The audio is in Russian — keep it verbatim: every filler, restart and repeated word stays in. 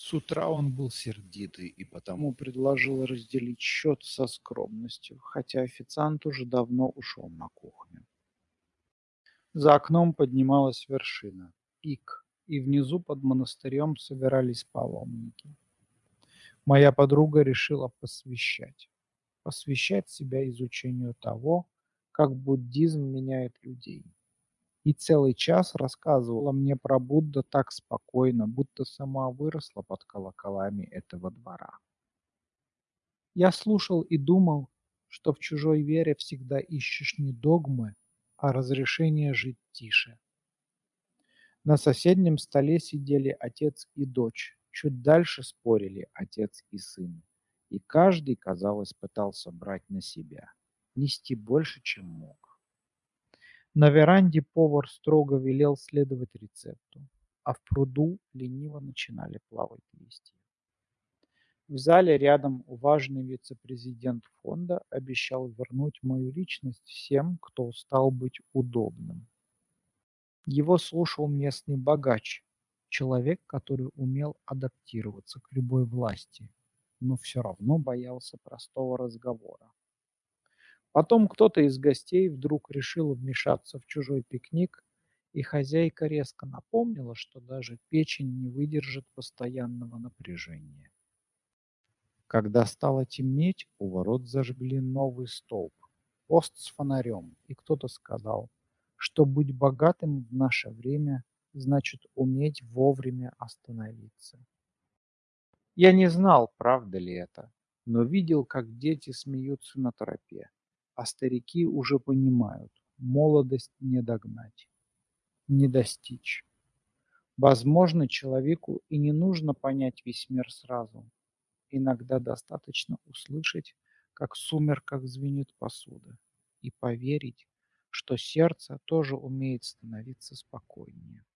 С утра он был сердитый и потому предложил разделить счет со скромностью, хотя официант уже давно ушел на кухню. За окном поднималась вершина, пик, и внизу под монастырем собирались паломники. Моя подруга решила посвящать. Посвящать себя изучению того, как буддизм меняет людей. И целый час рассказывала мне про Будда так спокойно, будто сама выросла под колоколами этого двора. Я слушал и думал, что в чужой вере всегда ищешь не догмы, а разрешение жить тише. На соседнем столе сидели отец и дочь, чуть дальше спорили отец и сын. И каждый, казалось, пытался брать на себя, нести больше, чем мог. На веранде повар строго велел следовать рецепту, а в пруду лениво начинали плавать листья. В зале рядом важный вице-президент фонда обещал вернуть мою личность всем, кто устал быть удобным. Его слушал местный богач, человек, который умел адаптироваться к любой власти, но все равно боялся простого разговора. Потом кто-то из гостей вдруг решил вмешаться в чужой пикник, и хозяйка резко напомнила, что даже печень не выдержит постоянного напряжения. Когда стало темнеть, у ворот зажгли новый столб, пост с фонарем, и кто-то сказал, что быть богатым в наше время значит уметь вовремя остановиться. Я не знал, правда ли это, но видел, как дети смеются на тропе, а старики уже понимают, молодость не догнать, не достичь. Возможно, человеку и не нужно понять весь мир сразу. Иногда достаточно услышать, как в сумерках звенит посуда, и поверить, что сердце тоже умеет становиться спокойнее.